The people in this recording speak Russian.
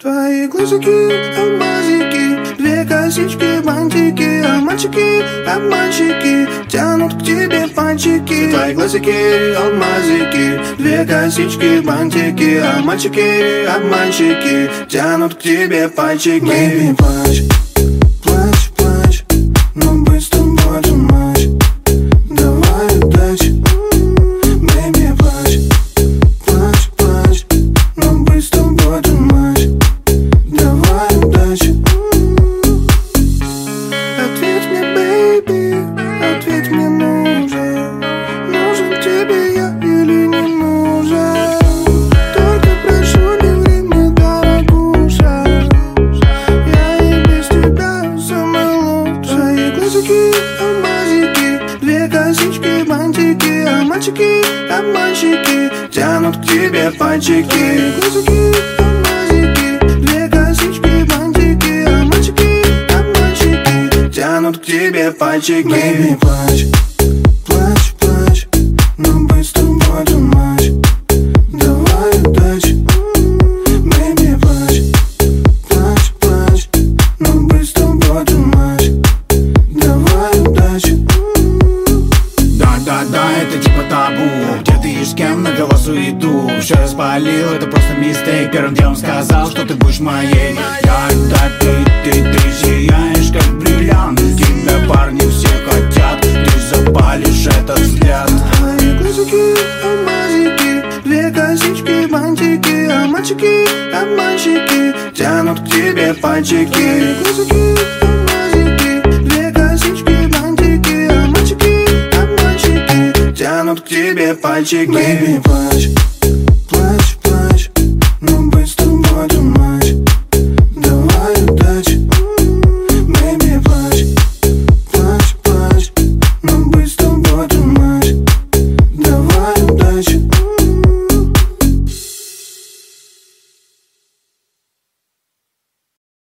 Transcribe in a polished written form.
Твои глазики, алмазики, две косички, бантики, а мальчики, обманщики, тянут к тебе пальчики. Твои глазики, алмазики, две косички, бантики, а мальчики, обманщики, тянут к тебе пальчики. Baby, плачь, плачь, плачь, но быть с тобой too much. Давай удачи. Baby, плачь, плачь, плачь, но быть с тобой too much. Давай удачи. Ответь мне, baby, ответь мне, нужен. Нужен тебе я или не нужен? Только прошу, не ври мне, дорогуша. Я и без тебя самый лучший. Глазики, алмазики, две косички, бантики, а мальчики, обманщики, тянут к тебе пальчики. Глазики, алмазики, две косички, бантики, а мальчики, обманщики, тянут к тебе пальчики. Baby, плачь, плачь, плачь, но быть с тобой too much. Давай удачи. Baby, плачь, плачь, плачь, но быть с тобой too much. Давай удачи. Да, это типа табу. Где ты и с кем навела суету? Все распалил, это просто мистейк. Первым делом сказал, что ты будешь моей. Да, ты сияешь, как бриллиант. Тебя парни все хотят, ты запалишь этот взгляд. Твои глазики, алмазики, две косички, бантики, а мальчики, обманщики, тянут к тебе пальчики. Глазики, алмазики, две косички, бантики, а мальчики, обманщики, тянут к тебе пальчики. Baby, плачь.